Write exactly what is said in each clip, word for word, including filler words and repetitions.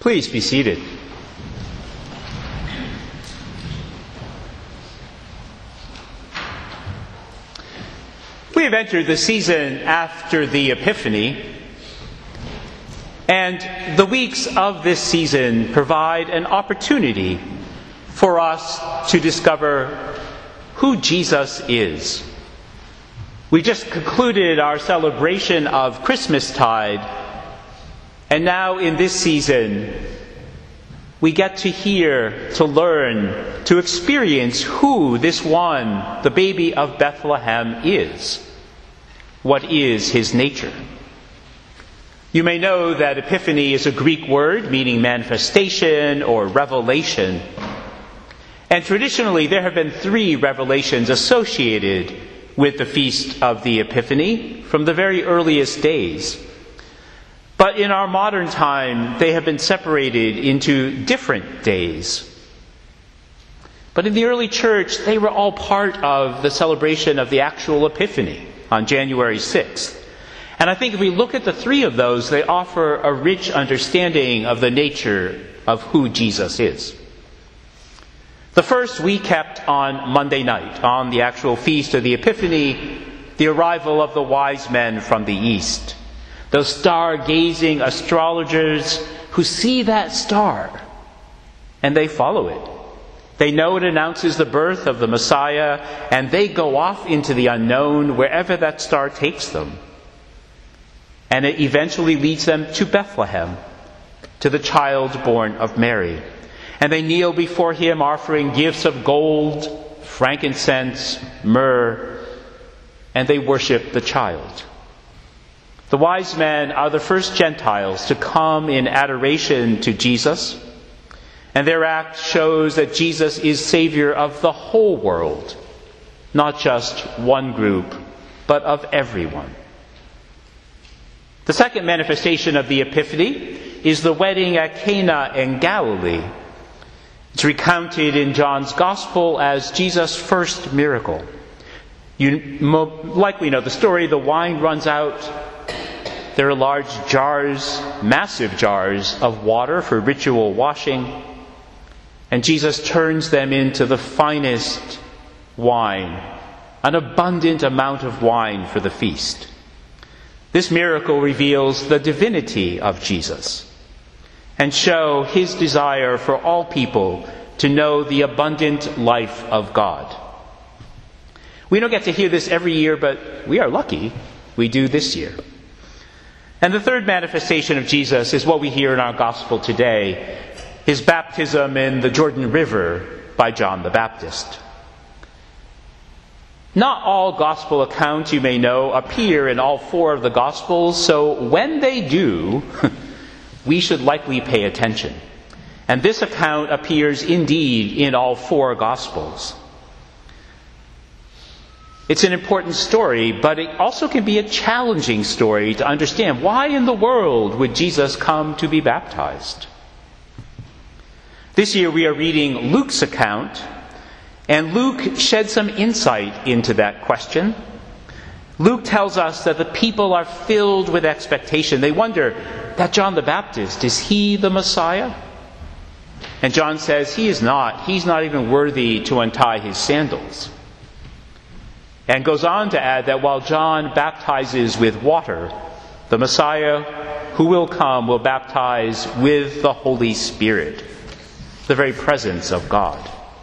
Please be seated. We have entered the season after the Epiphany, and the weeks of this season provide an opportunity for us to discover who Jesus is. We just concluded our celebration of Christmastide, and now in this season, we get to hear, to learn, to experience who this one, the baby of Bethlehem, is. What is his nature? You may know that Epiphany is a Greek word meaning manifestation or revelation. And traditionally, there have been three revelations associated with the Feast of the Epiphany from the very earliest days. But in our modern time, they have been separated into different days. But in the early church, they were all part of the celebration of the actual Epiphany on January sixth. And I think if we look at the three of those, they offer a rich understanding of the nature of who Jesus is. The first we kept on Monday night, on the actual Feast of the Epiphany, the arrival of the wise men from the east. Those star-gazing astrologers who see that star and they follow it. They know it announces the birth of the Messiah, and they go off into the unknown wherever that star takes them. And it eventually leads them to Bethlehem, to the child born of Mary. And they kneel before him offering gifts of gold, frankincense, myrrh, and they worship the child. The wise men are the first Gentiles to come in adoration to Jesus, and their act shows that Jesus is Savior of the whole world, not just one group, but of everyone. The second manifestation of the Epiphany is the wedding at Cana in Galilee. It's recounted in John's Gospel as Jesus' first miracle. You likely know the story. The wine runs out. There are large jars, massive jars of water for ritual washing. And Jesus turns them into the finest wine, an abundant amount of wine for the feast. This miracle reveals the divinity of Jesus and show his desire for all people to know the abundant life of God. We don't get to hear this every year, but we are lucky we do this year. And the third manifestation of Jesus is what we hear in our gospel today, his baptism in the Jordan River by John the Baptist. Not all gospel accounts, you may know, appear in all four of the gospels, so when they do, we should likely pay attention. And this account appears indeed in all four gospels. It's an important story, but it also can be a challenging story to understand. Why in the world would Jesus come to be baptized? This year we are reading Luke's account, and Luke sheds some insight into that question. Luke tells us that the people are filled with expectation. They wonder, that John the Baptist, is he the Messiah? And John says he is not. He's not even worthy to untie his sandals. And goes on to add that while John baptizes with water, the Messiah who will come will baptize with the Holy Spirit, the very presence of God.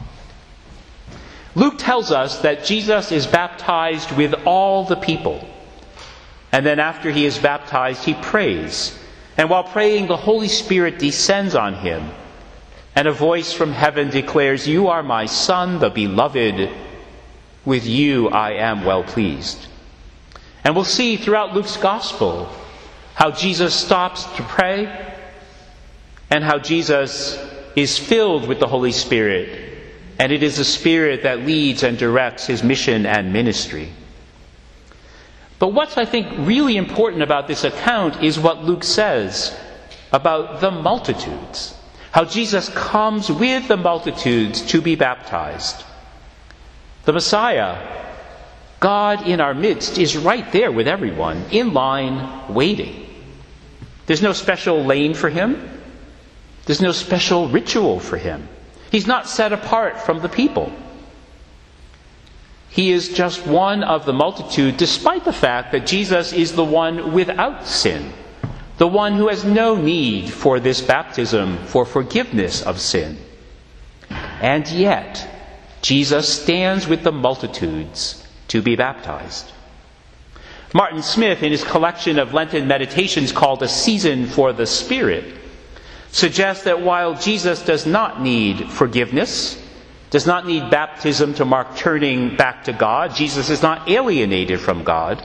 Luke tells us that Jesus is baptized with all the people. And then after he is baptized, he prays. And while praying, the Holy Spirit descends on him. And a voice from heaven declares, "You are my Son, the beloved. With you I am well pleased." And we'll see throughout Luke's Gospel how Jesus stops to pray and how Jesus is filled with the Holy Spirit. And it is the Spirit that leads and directs his mission and ministry. But what's, I think, really important about this account is what Luke says about the multitudes. How Jesus comes with the multitudes to be baptized. The Messiah, God in our midst, is right there with everyone, in line, waiting. There's no special lane for him. There's no special ritual for him. He's not set apart from the people. He is just one of the multitude, despite the fact that Jesus is the one without sin, the one who has no need for this baptism for forgiveness of sin. And yet, Jesus stands with the multitudes to be baptized. Martin Smith, in his collection of Lenten meditations called A Season for the Spirit, suggests that while Jesus does not need forgiveness, does not need baptism to mark turning back to God, Jesus is not alienated from God,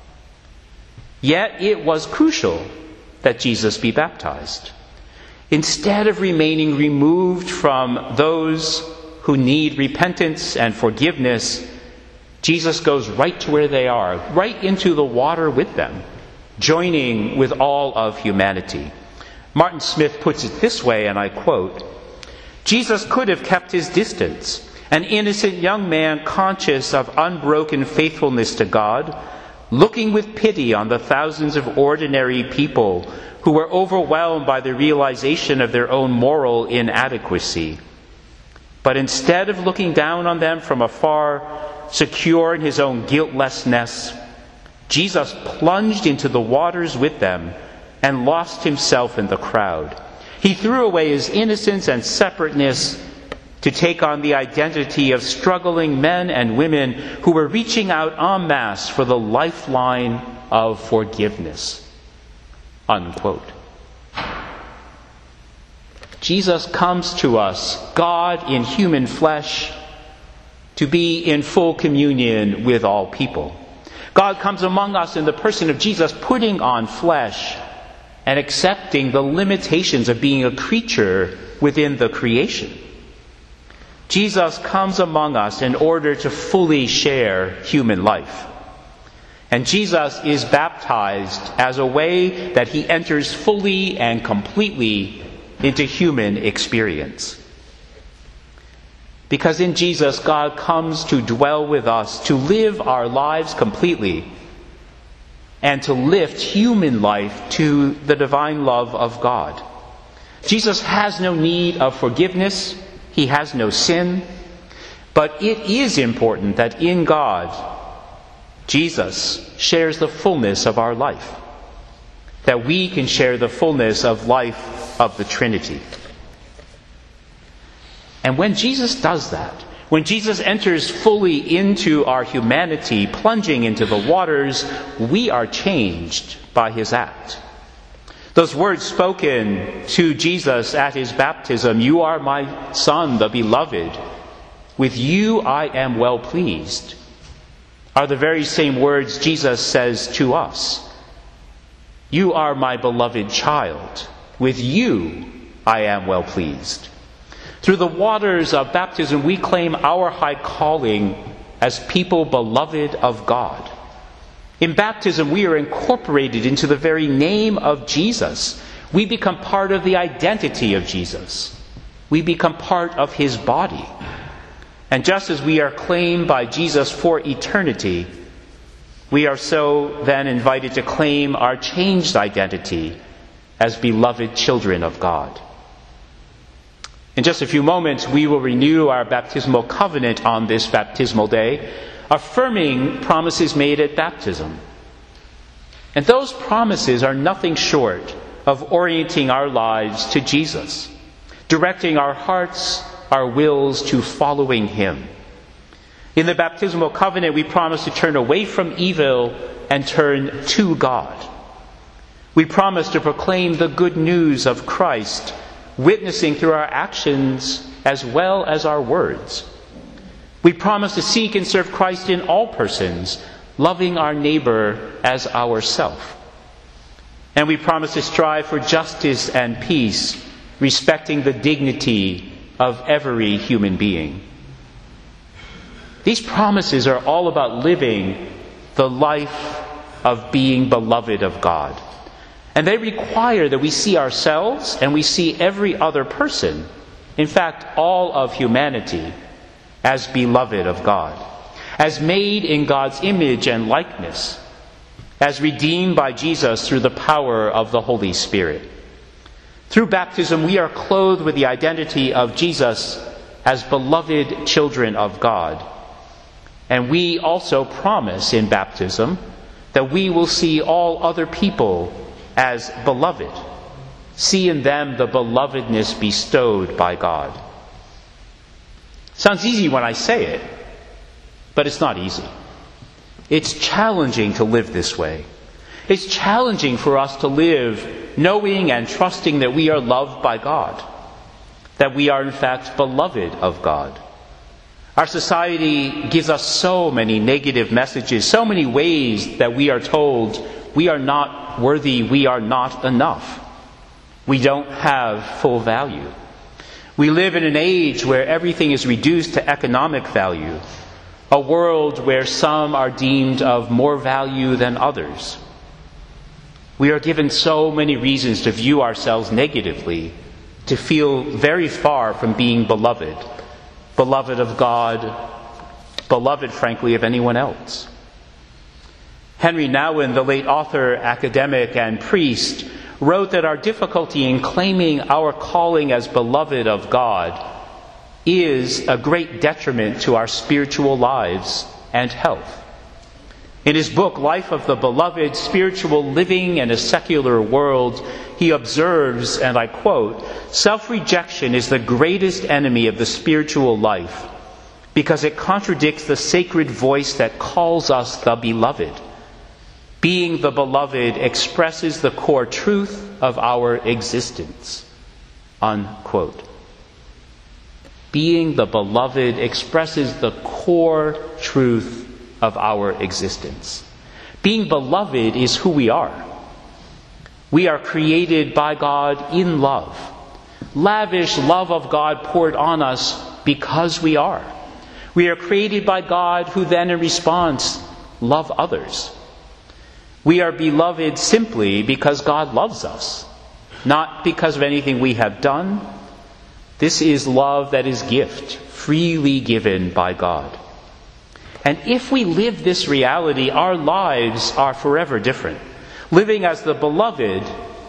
yet it was crucial that Jesus be baptized. Instead of remaining removed from those who need repentance and forgiveness, Jesus goes right to where they are, right into the water with them, joining with all of humanity. Martin Smith puts it this way, and I quote, "Jesus could have kept his distance, an innocent young man conscious of unbroken faithfulness to God, looking with pity on the thousands of ordinary people who were overwhelmed by the realization of their own moral inadequacy. But instead of looking down on them from afar, secure in his own guiltlessness, Jesus plunged into the waters with them and lost himself in the crowd. He threw away his innocence and separateness to take on the identity of struggling men and women who were reaching out en masse for the lifeline of forgiveness." Unquote. Jesus comes to us, God in human flesh, to be in full communion with all people. God comes among us in the person of Jesus, putting on flesh and accepting the limitations of being a creature within the creation. Jesus comes among us in order to fully share human life. And Jesus is baptized as a way that he enters fully and completely into human experience. Because in Jesus, God comes to dwell with us, to live our lives completely, and to lift human life to the divine love of God. Jesus has no need of forgiveness. He has no sin. But it is important that in God, Jesus shares the fullness of our life, that we can share the fullness of life of the Trinity. And when Jesus does that, when Jesus enters fully into our humanity, plunging into the waters, we are changed by his act. Those words spoken to Jesus at his baptism, "You are my Son, the beloved. With you I am well pleased," are the very same words Jesus says to us. "You are my beloved child. With you I am well pleased." Through the waters of baptism, we claim our high calling as people beloved of God. In baptism, we are incorporated into the very name of Jesus. We become part of the identity of Jesus. We become part of his body. And just as we are claimed by Jesus for eternity, we are so then invited to claim our changed identity as beloved children of God. In just a few moments, we will renew our baptismal covenant on this baptismal day, affirming promises made at baptism. And those promises are nothing short of orienting our lives to Jesus, directing our hearts, our wills to following him. In the baptismal covenant, we promise to turn away from evil and turn to God. We promise to proclaim the good news of Christ, witnessing through our actions as well as our words. We promise to seek and serve Christ in all persons, loving our neighbor as ourself. And we promise to strive for justice and peace, respecting the dignity of every human being. These promises are all about living the life of being beloved of God. And they require that we see ourselves and we see every other person, in fact, all of humanity, as beloved of God, as made in God's image and likeness, as redeemed by Jesus through the power of the Holy Spirit. Through baptism, we are clothed with the identity of Jesus as beloved children of God. And we also promise in baptism that we will see all other people as beloved, see in them the belovedness bestowed by God. Sounds easy when I say it, but it's not easy. It's challenging to live this way. It's challenging for us to live knowing and trusting that we are loved by God, that we are in fact beloved of God. Our society gives us so many negative messages, so many ways that we are told we are not worthy, we are not enough. We don't have full value. We live in an age where everything is reduced to economic value, a world where some are deemed of more value than others. We are given so many reasons to view ourselves negatively, to feel very far from being beloved, beloved of God, beloved, frankly, of anyone else. Henry Nouwen, the late author, academic, and priest, wrote that our difficulty in claiming our calling as beloved of God is a great detriment to our spiritual lives and health. In his book, Life of the Beloved, Spiritual Living in a Secular World, he observes, and I quote, "Self-rejection is the greatest enemy of the spiritual life because it contradicts the sacred voice that calls us the beloved. Being the beloved expresses the core truth of our existence." Unquote. Being the beloved expresses the core truth of our existence. Being beloved is who we are. We are created by God in love. Lavish love of God poured on us because we are. We are created by God, who then in response love others. We are beloved simply because God loves us, not because of anything we have done. This is love that is gift, freely given by God. And if we live this reality, our lives are forever different. Living as the beloved,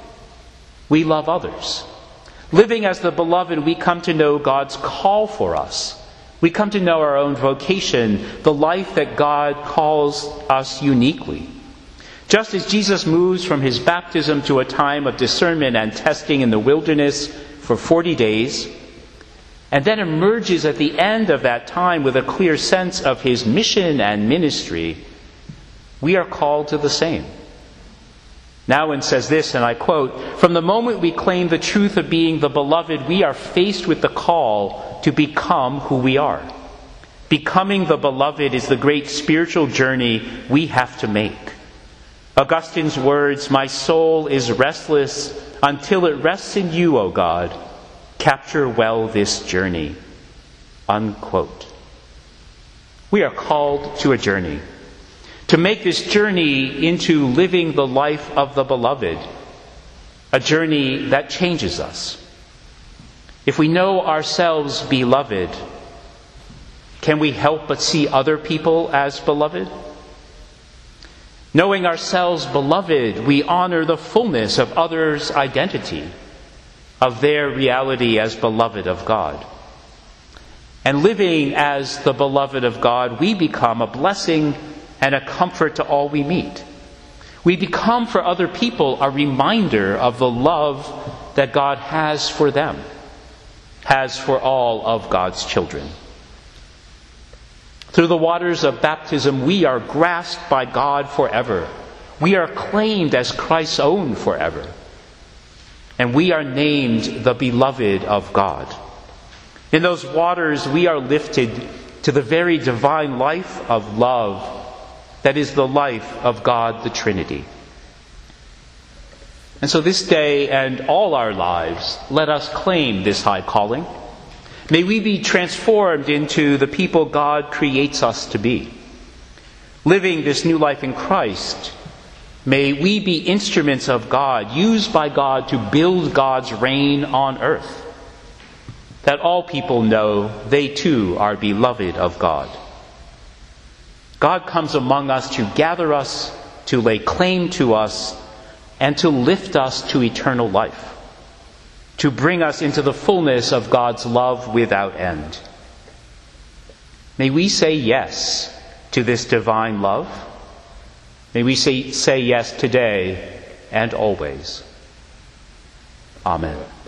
we love others. Living as the beloved, we come to know God's call for us. We come to know our own vocation, the life that God calls us uniquely. Just as Jesus moves from his baptism to a time of discernment and testing in the wilderness for forty days, and then emerges at the end of that time with a clear sense of his mission and ministry, we are called to the same. Nouwen says this, and I quote, "From the moment we claim the truth of being the beloved, we are faced with the call to become who we are. Becoming the beloved is the great spiritual journey we have to make. Augustine's words, 'My soul is restless until it rests in you, O God,' capture well this journey." Unquote. We are called to a journey, to make this journey into living the life of the beloved, a journey that changes us. If we know ourselves beloved, can we help but see other people as beloved? Knowing ourselves beloved, we honor the fullness of others' identity, of their reality as beloved of God. And living as the beloved of God, we become a blessing and a comfort to all we meet. We become for other people a reminder of the love that God has for them, has for all of God's children. Through the waters of baptism, we are grasped by God forever. We are claimed as Christ's own forever. And we are named the beloved of God. In those waters, we are lifted to the very divine life of love that is the life of God the Trinity. And so this day and all our lives, let us claim this high calling. May we be transformed into the people God creates us to be. Living this new life in Christ, may we be instruments of God, used by God to build God's reign on earth, that all people know they too are beloved of God. God comes among us to gather us, to lay claim to us, and to lift us to eternal life. to bring us into the fullness of God's love without end. May we say yes to this divine love. May we say, say yes today and always. Amen.